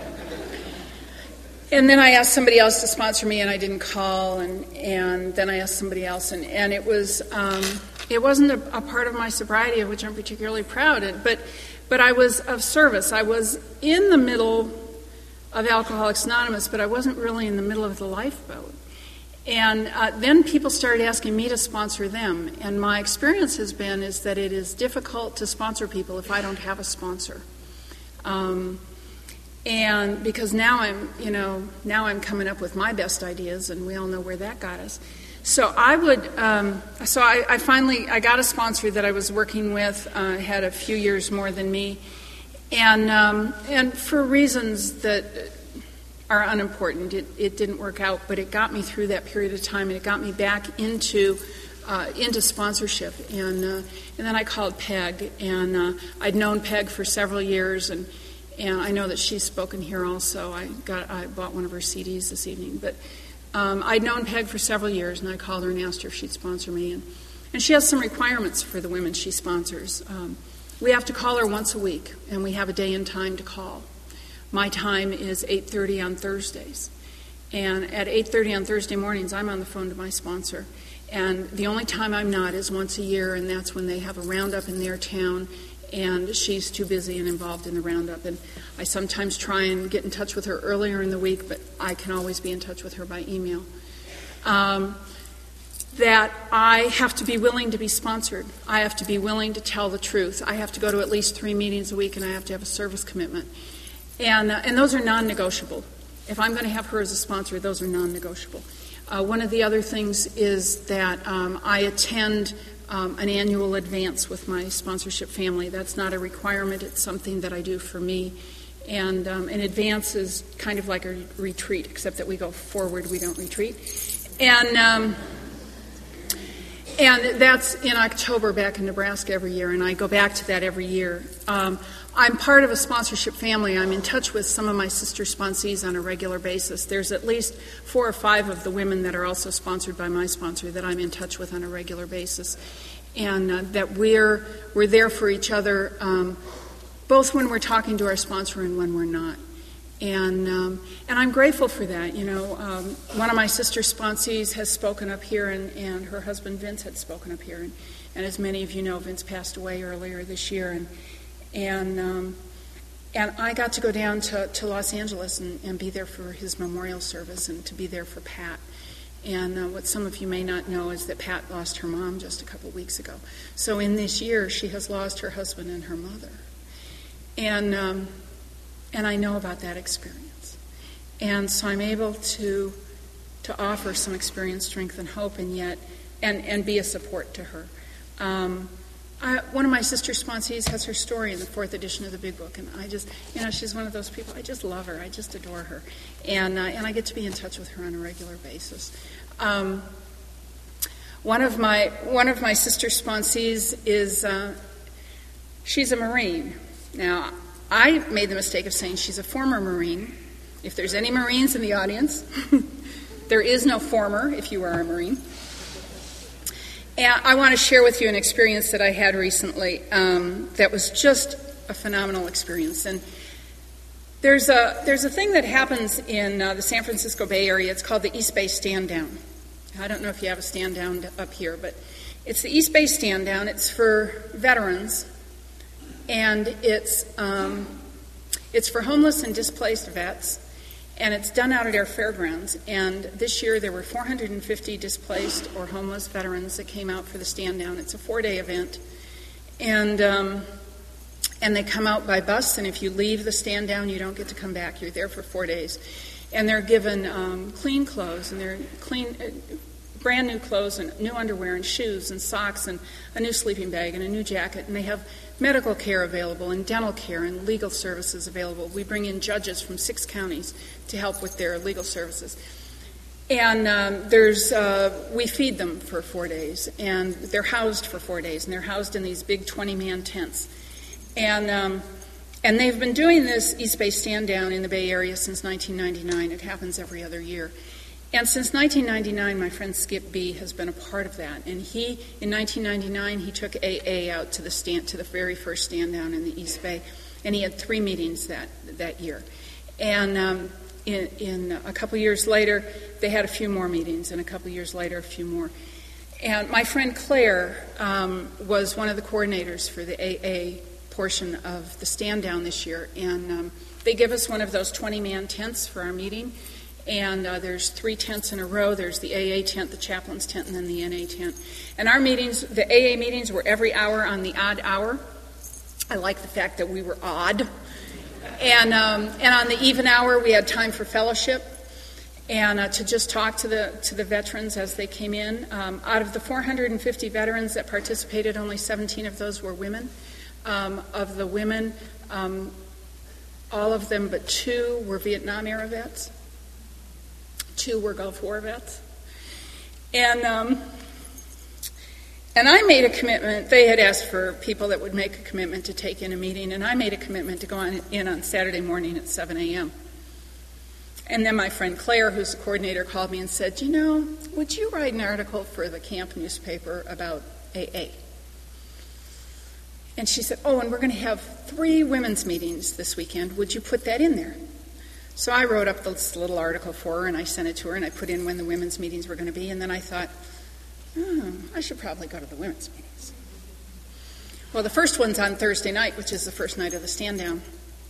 and then I asked somebody else to sponsor me, and I didn't call, and, and then I asked somebody else, and, and it was um, it wasn't a, a part of my sobriety of which I'm particularly proud of, but but I was of service. I was in the middle of Alcoholics Anonymous, but I wasn't really in the middle of the lifeboat. And uh, then people started asking me to sponsor them. And my experience has been is that it is difficult to sponsor people if I don't have a sponsor. Um, and because now I'm, you know, now I'm coming up with my best ideas, and we all know where that got us. So I would, um, so I, I finally, I got a sponsor that I was working with, uh, had a few years more than me. And, um, and for reasons that are unimportant. It, it didn't work out, but it got me through that period of time, and it got me back into uh, into sponsorship. And uh, and then I called Peg, and uh, I'd known Peg for several years, and and I know that she's spoken here also. I got I bought one of her C Ds this evening, but um, I'd known Peg for several years, and I called her and asked her if she'd sponsor me, and and she has some requirements for the women she sponsors. Um, we have to call her once a week, and we have a day and time to call. My time is eight thirty on Thursdays. And at eight thirty on Thursday mornings, I'm on the phone to my sponsor. And the only time I'm not is once a year, and that's when they have a roundup in their town, and she's too busy and involved in the roundup. And I sometimes try and get in touch with her earlier in the week, but I can always be in touch with her by email. Um, that I have to be willing to be sponsored. I have to be willing to tell the truth. I have to go to at least three meetings a week, and I have to have a service commitment. And, uh, and those are non-negotiable. If I'm going to have her as a sponsor, those are non-negotiable. Uh, one of the other things is that um, I attend um, an annual advance with my sponsorship family. That's not a requirement. It's something that I do for me. And um, an advance is kind of like a retreat, except that we go forward, we don't retreat. And um, and that's in October back in Nebraska every year, and I go back to that every year. Um, I'm part of a sponsorship family. I'm in touch with some of my sister sponsees on a regular basis. There's at least four or five of the women that are also sponsored by my sponsor that I'm in touch with on a regular basis, and uh, that we're we're there for each other, um, both when we're talking to our sponsor and when we're not. And um, and I'm grateful for that. You know, um, one of my sister sponsees has spoken up here, and, and her husband Vince had spoken up here, and, and as many of you know, Vince passed away earlier this year, and. And um, and I got to go down to, to Los Angeles and, and be there for his memorial service and to be there for Pat. And uh, what some of you may not know is that Pat lost her mom just a couple weeks ago. So in this year, she has lost her husband and her mother. And um, and I know about that experience. And so I'm able to to offer some experience, strength, and hope, and yet and, and be a support to her. Um, I, one of my sister sponsees has her story in the fourth edition of the Big Book, and I just, you know, she's one of those people, I just love her, I just adore her, and uh, and I get to be in touch with her on a regular basis. Um, one of my one of my sister sponsees is, uh, she's a Marine. Now, I made the mistake of saying she's a former Marine. If there's any Marines in the audience, there is no former if you are a Marine. And I want to share with you an experience that I had recently um, that was just a phenomenal experience. And there's a there's a thing that happens in uh, the San Francisco Bay Area. It's called the East Bay Stand Down. I don't know if you have a stand down up here, but it's the East Bay Stand Down. It's for veterans, and it's um, it's for homeless and displaced vets. And it's done out at our fairgrounds. And this year there were four hundred fifty displaced or homeless veterans that came out for the stand down. It's a four-day event. And um, and they come out by bus, and if you leave the stand down, you don't get to come back. You're there for four days. And they're given um, clean clothes, and they're clean, uh, brand new clothes and new underwear and shoes and socks and a new sleeping bag and a new jacket. And they have medical care available and dental care and legal services available. We bring in judges from six counties to help with their legal services. And um, there's uh, we feed them for four days, and they're housed for four days, and they're housed in these big twenty-man tents. And um, and they've been doing this East Bay Stand Down in the Bay Area since nineteen ninety-nine. It happens every other year. And since nineteen ninety-nine, my friend Skip B has been a part of that. And he, in nineteen ninety-nine, he took A A out to the stand, to the very first stand down in the East Bay, and he had three meetings that that year. And um, in, in a couple years later, they had a few more meetings, and a couple years later, a few more. And my friend Claire um, was one of the coordinators for the A A portion of the stand down this year, and um, they give us one of those twenty-man tents for our meeting. And uh, there's three tents in a row. There's the A A tent, the chaplain's tent, and then the N A tent. And our meetings, the A A meetings, were every hour on the odd hour. I like the fact that we were odd. And um, and on the even hour, we had time for fellowship and uh, to just talk to the to the veterans as they came in. Um, out of the four hundred fifty veterans that participated, only seventeen of those were women. Um, of the women, um, all of them but two were Vietnam-era vets. Two were Gulf War vets. And um, and I made a commitment. They had asked for people that would make a commitment to take in a meeting, and I made a commitment to go on, in on Saturday morning at seven a.m. And then my friend Claire, who's the coordinator, called me and said, you know, would you write an article for the camp newspaper about A A? And she said, oh, and we're going to have three women's meetings this weekend. Would you put that in there? So I wrote up this little article for her, and I sent it to her, and I put in when the women's meetings were going to be, and then I thought, oh, I should probably go to the women's meetings. Well, the first one's on Thursday night, which is the first night of the stand-down.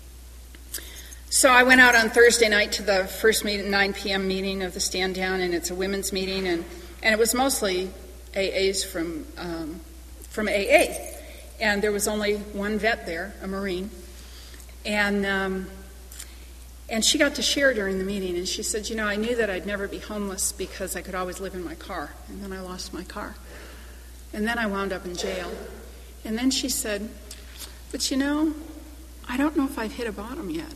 So I went out on Thursday night to the first meeting, nine p.m. meeting of the stand-down, and it's a women's meeting, and, and it was mostly A As from, um, from A A. And there was only one vet there, a Marine, and... Um, And she got to share during the meeting, and she said, you know, I knew that I'd never be homeless because I could always live in my car, and then I lost my car. And then I wound up in jail. And then she said, but you know, I don't know if I've hit a bottom yet.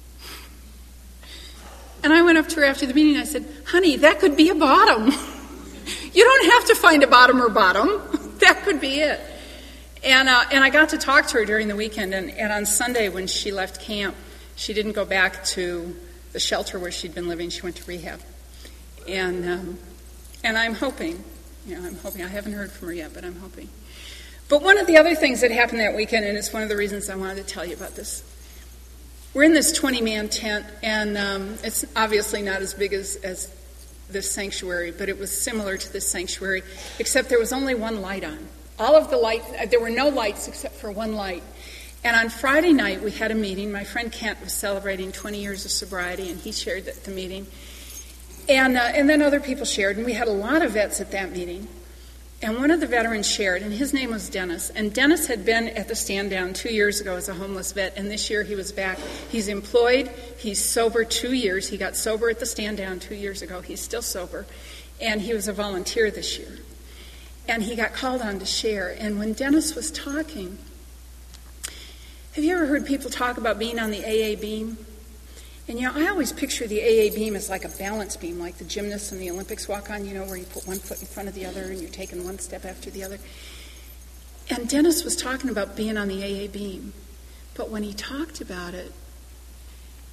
And I went up to her after the meeting, and I said, honey, that could be a bottom. You don't have to find a bottom or bottom. That could be it. And uh, and I got to talk to her during the weekend, and, and on Sunday when she left camp, she didn't go back to the shelter where she'd been living. She went to rehab. And um, and I'm hoping, you know, I'm hoping, I haven't heard from her yet, but I'm hoping. But one of the other things that happened that weekend, and it's one of the reasons I wanted to tell you about this, we're in this twenty-man tent, and um, it's obviously not as big as, as this sanctuary, but it was similar to this sanctuary, except there was only one light on. All of the light, there were no lights except for one light. And on Friday night, we had a meeting. My friend Kent was celebrating twenty years of sobriety, and he shared at the meeting. And uh, and then other people shared, and we had a lot of vets at that meeting. And one of the veterans shared, and his name was Dennis. And Dennis had been at the stand down two years ago as a homeless vet, and this year he was back. He's employed. He's sober two years. He got sober at the stand down two years ago. He's still sober. And he was a volunteer this year. And he got called on to share. And when Dennis was talking, have you ever heard people talk about being on the A A beam? And, you know, I always picture the A A beam as like a balance beam, like the gymnasts in the Olympics walk on, you know, where you put one foot in front of the other and you're taking one step after the other. And Dennis was talking about being on the A A beam. But when he talked about it,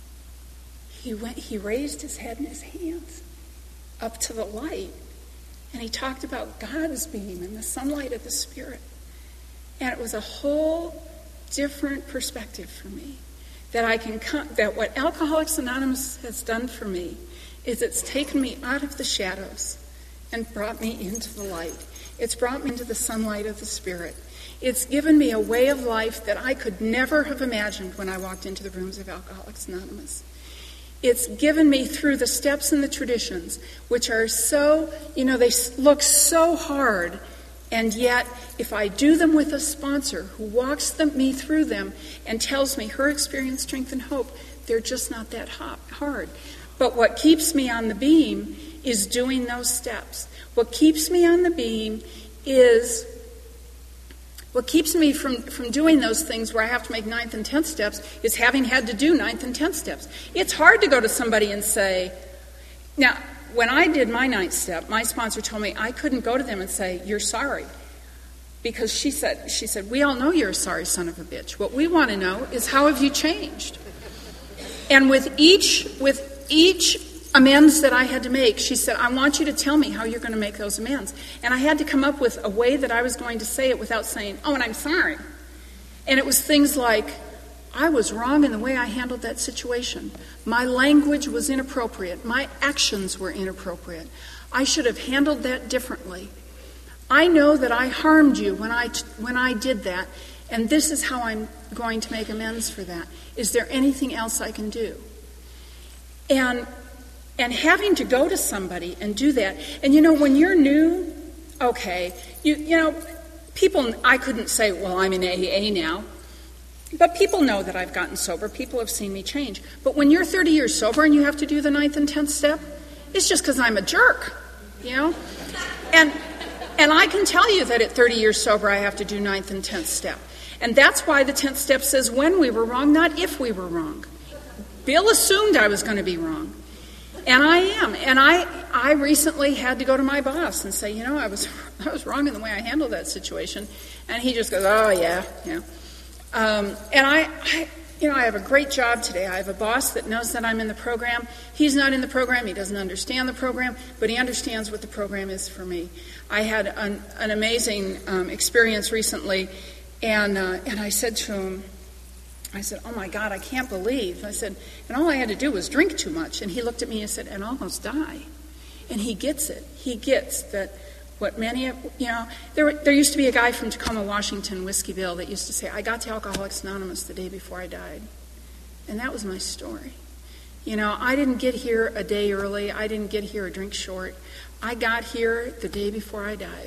he went, he raised his head and his hands up to the light. And he talked about God's beam and the sunlight of the Spirit. And it was a whole different perspective for me. That I can come, that what Alcoholics Anonymous has done for me is it's taken me out of the shadows and brought me into the light. It's brought me into the sunlight of the Spirit. It's given me a way of life that I could never have imagined when I walked into the rooms of Alcoholics Anonymous. It's given me through the steps and the traditions, which are so, you know, they look so hard, and yet if I do them with a sponsor who walks them, me through them and tells me her experience, strength, and hope, they're just not that hard. But what keeps me on the beam is doing those steps. What keeps me on the beam is... What keeps me from, from doing those things where I have to make ninth and tenth steps is having had to do ninth and tenth steps. It's hard to go to somebody and say, now, when I did my ninth step, my sponsor told me I couldn't go to them and say, you're sorry. Because she said, she said, we all know you're a sorry son of a bitch. What we want to know is how have you changed? And with each, with each amends that I had to make, she said, I want you to tell me how you're going to make those amends. And I had to come up with a way that I was going to say it without saying, oh, and I'm sorry. And it was things like, I was wrong in the way I handled that situation. My language was inappropriate. My actions were inappropriate. I should have handled that differently. I know that I harmed you when I, when I did that, and this is how I'm going to make amends for that. Is there anything else I can do? And And having to go to somebody and do that. And, you know, when you're new, okay, you you know, people, I couldn't say, well, I'm in A A now. But people know that I've gotten sober. People have seen me change. But when you're thirty years sober and you have to do the ninth and tenth step, it's just because I'm a jerk, you know? And and I can tell you that at thirty years sober, I have to do ninth and tenth step. And that's why the tenth step says when we were wrong, not if we were wrong. Bill assumed I was going to be wrong. And I am. And I I recently had to go to my boss and say, you know, I was I was wrong in the way I handled that situation. And he just goes, oh, yeah, yeah. Um, and I, I, you know, I have a great job today. I have a boss that knows that I'm in the program. He's not in the program. He doesn't understand the program, but he understands what the program is for me. I had an, an amazing um, experience recently, and uh, and I said to him, I said, oh, my God, I can't believe. I said, and all I had to do was drink too much. And he looked at me and said, and almost die. And he gets it. He gets that what many of, you know, there there used to be a guy from Tacoma, Washington, Whiskey Bill, that used to say, I got to Alcoholics Anonymous the day before I died. And that was my story. You know, I didn't get here a day early. I didn't get here a drink short. I got here the day before I died.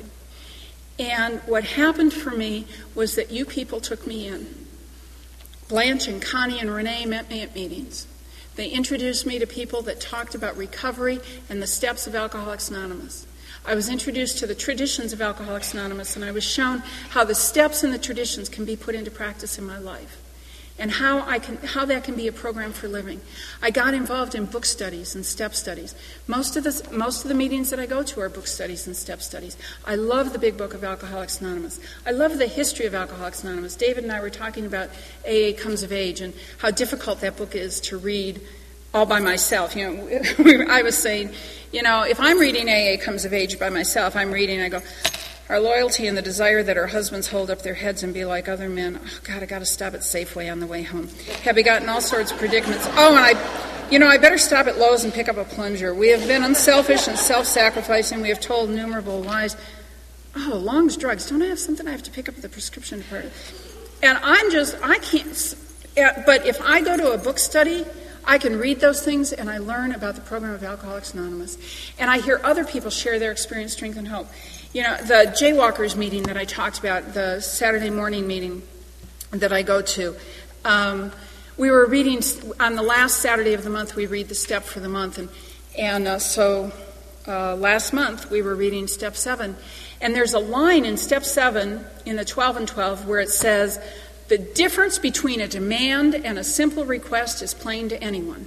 And what happened for me was that you people took me in. Blanche and Connie and Renee met me at meetings. They introduced me to people that talked about recovery and the steps of Alcoholics Anonymous. I was introduced to the traditions of Alcoholics Anonymous, and I was shown how the steps and the traditions can be put into practice in my life, and how I can, how that can be a program for living. I got involved in book studies and step studies. Most of the most of the meetings that I go to are book studies and step studies. I love the big book of Alcoholics Anonymous. I love the history of Alcoholics Anonymous. David and I were talking about A A Comes of Age and how difficult that book is to read all by myself. You know, I was saying, you know, if I'm reading A A Comes of Age by myself, I'm reading, I go, our loyalty and the desire that our husbands hold up their heads and be like other men. Oh, God, I got to stop at Safeway on the way home. Have begotten all sorts of predicaments. Oh, and I, you know, I better stop at Lowe's and pick up a plunger. We have been unselfish and self-sacrificing. We have told innumerable lies. Oh, Long's Drugs. Don't I have something I have to pick up at the prescription department? And I'm just, I can't, but if I go to a book study, I can read those things and I learn about the program of Alcoholics Anonymous. And I hear other people share their experience, strength, and hope. You know, the Jaywalkers meeting that I talked about, the Saturday morning meeting that I go to, um, we were reading, on the last Saturday of the month, we read the step for the month. And, and uh, so uh, last month, we were reading step seven. And there's a line in step seven in the twelve and twelve where it says, the difference between a demand and a simple request is plain to anyone.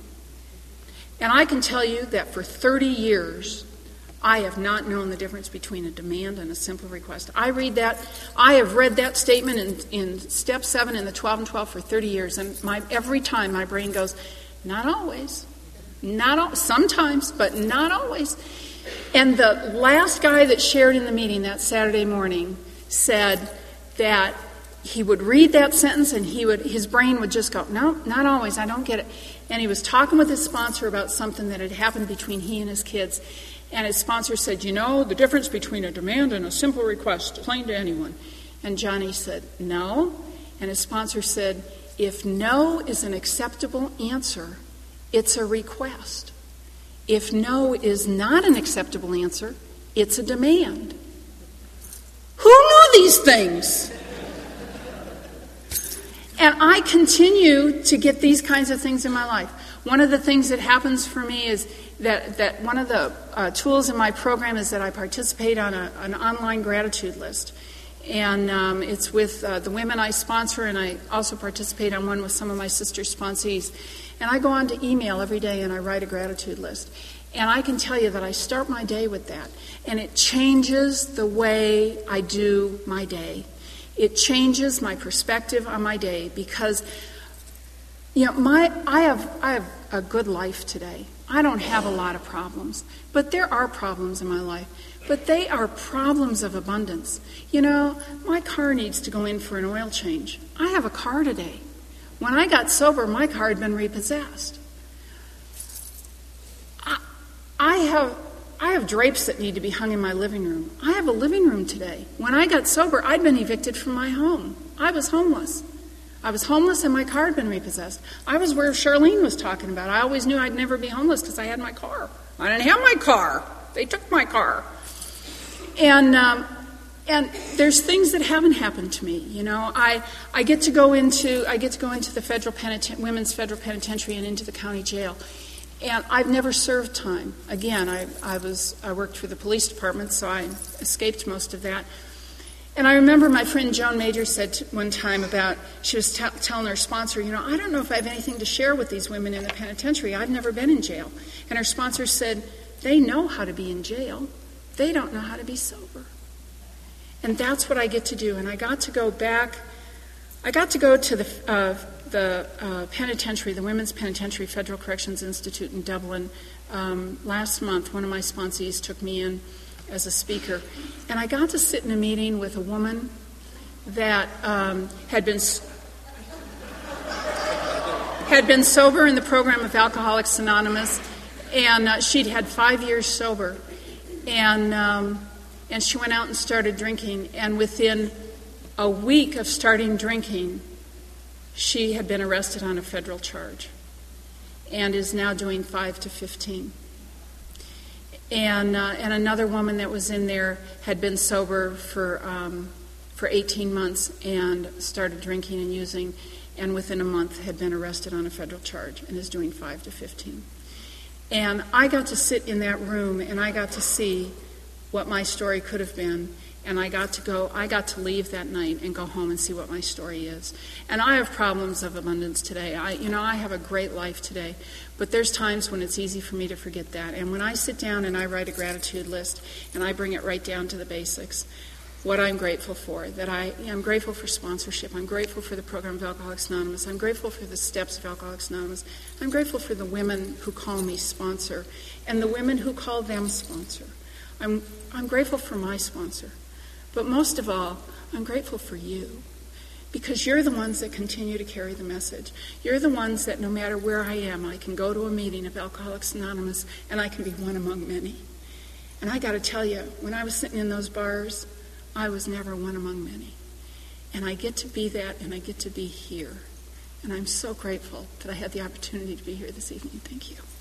And I can tell you that for thirty years, I have not known the difference between a demand and a simple request. I read that, I have read that statement in, in step seven in the twelve and twelve for thirty years, and my, every time my brain goes, not always, not al- sometimes, but not always. And the last guy that shared in the meeting that Saturday morning said that he would read that sentence and he would his brain would just go, no, not always, I don't get it. And he was talking with his sponsor about something that had happened between he and his kids. And his sponsor said, you know, the difference between a demand and a simple request, plain to anyone. And Johnny said, no. And his sponsor said, if no is an acceptable answer, it's a request. If no is not an acceptable answer, it's a demand. Who knew these things? And I continue to get these kinds of things in my life. One of the things that happens for me is that, that one of the uh, tools in my program is that I participate on a, an online gratitude list. And um, it's with uh, the women I sponsor, and I also participate on one with some of my sister sponsees. And I go on to email every day and I write a gratitude list. And I can tell you that I start my day with that. And it changes the way I do my day. It changes my perspective on my day because, you know, my I have I have a good life today. I don't have a lot of problems, but there are problems in my life. But they are problems of abundance. You know, my car needs to go in for an oil change. I have a car today. When I got sober, my car had been repossessed. I, I have I have drapes that need to be hung in my living room. I have a living room today. When I got sober, I'd been evicted from my home. I was homeless. I was homeless and my car had been repossessed. I was where Charlene was talking about. I always knew I'd never be homeless because I had my car. I didn't have my car. They took my car. And um, and there's things that haven't happened to me. You know, I I get to go into I get to go into the federal peniten- women's federal penitentiary and into the county jail. And I've never served time. Again, I, I was I worked for the police department, so I escaped most of that. And I remember my friend Joan Major said to, one time about, she was t- telling her sponsor, you know, I don't know if I have anything to share with these women in the penitentiary. I've never been in jail. And her sponsor said, they know how to be in jail. They don't know how to be sober. And that's what I get to do. And I got to go back, I got to go to the uh, the uh, penitentiary, the Women's Penitentiary Federal Corrections Institute in Dublin um, last month. One of my sponsees took me in as a speaker. And I got to sit in a meeting with a woman that um, had been had been sober in the program of Alcoholics Anonymous, and uh, she'd had five years sober. And um, and she went out and started drinking, and within a week of starting drinking, she had been arrested on a federal charge and is now doing five to fifteen. And uh, and another woman that was in there had been sober for um, for eighteen months and started drinking and using, and within a month had been arrested on a federal charge and is doing five to fifteen. And I got to sit in that room and I got to see what my story could have been. And I got to go, I got to leave that night and go home and see what my story is. And I have problems of abundance today. I, you know, I have a great life today. But there's times when it's easy for me to forget that. And when I sit down and I write a gratitude list and I bring it right down to the basics, what I'm grateful for, that I, you know, I'm grateful for sponsorship. I'm grateful for the program of Alcoholics Anonymous. I'm grateful for the steps of Alcoholics Anonymous. I'm grateful for the women who call me sponsor and the women who call them sponsor. I'm, I'm grateful for my sponsor. But most of all, I'm grateful for you, because you're the ones that continue to carry the message. You're the ones that no matter where I am, I can go to a meeting of Alcoholics Anonymous and I can be one among many. And I got to tell you, when I was sitting in those bars, I was never one among many. And I get to be that, and I get to be here. And I'm so grateful that I had the opportunity to be here this evening. Thank you.